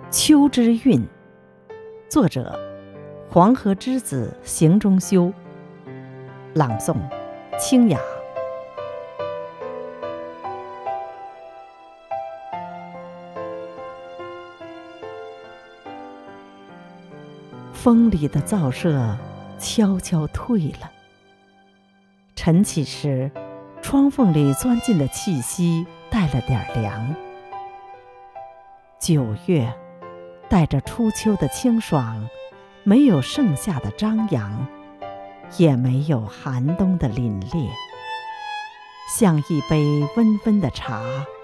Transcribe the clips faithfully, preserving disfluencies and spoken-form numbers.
秋之韵，作者黄河之子行中修，朗诵清雅。风里的噪麝悄悄退了，晨起时，窗缝里钻进的气息带了点凉。九月带着初秋的清爽，没有盛夏的张扬，也没有寒冬的凛冽，像一杯温温的茶。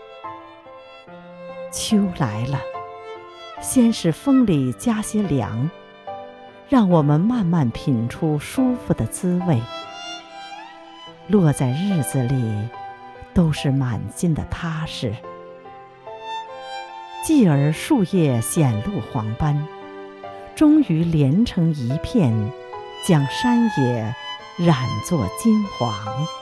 秋来了，先是风里加些凉，让我们慢慢品出舒服的滋味。落在日子里，都是满心的踏实。继而树叶显露黄斑，终于连成一片，将山野染作金黄。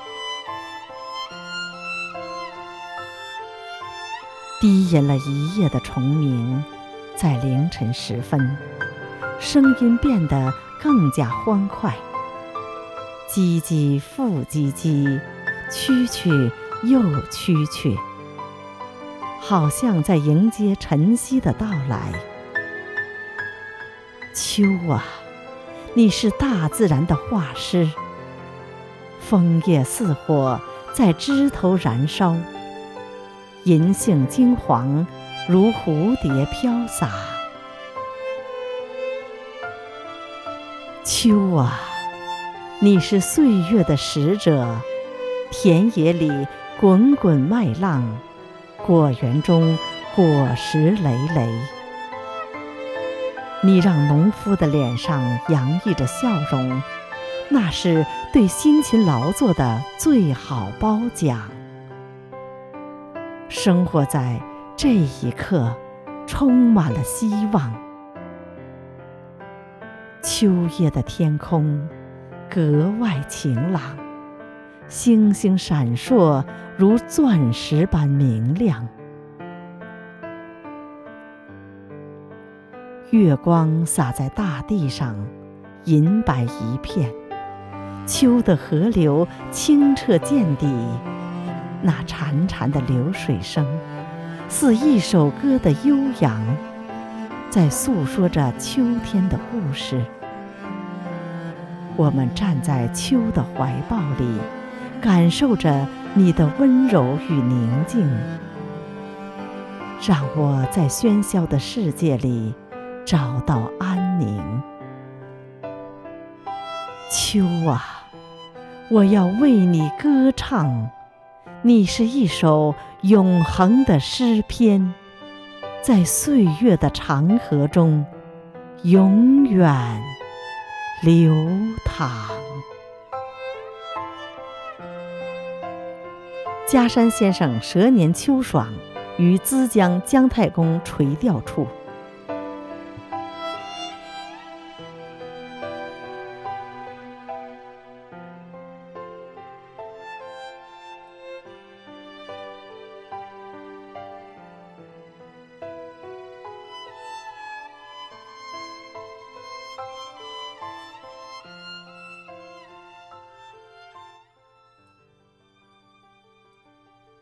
低吟了一夜的虫鸣，在凌晨时分，声音变得更加欢快，唧唧复唧唧，蛐蛐又蛐蛐，好像在迎接晨曦的到来。秋啊，你是大自然的画师，枫叶似火在枝头燃烧，银杏金黄如蝴蝶飘洒。秋啊，你是岁月的使者，田野里滚滚麦浪，果园中果实累累。你让农夫的脸上洋溢着笑容，那是对辛勤劳作的最好褒奖。生活在这一刻，充满了希望。秋夜的天空格外晴朗，星星闪烁如钻石般明亮。月光洒在大地上，银白一片。秋的河流清澈见底，那潺潺的流水声，似一首歌的悠扬，在诉说着秋天的故事。我们站在秋的怀抱里，感受着你的温柔与宁静。让我在喧嚣的世界里找到安宁。秋啊，我要为你歌唱，你是一首永恒的诗篇，在岁月的长河中永远流淌。嘉山先生蛇年秋爽于资江姜太公垂钓处。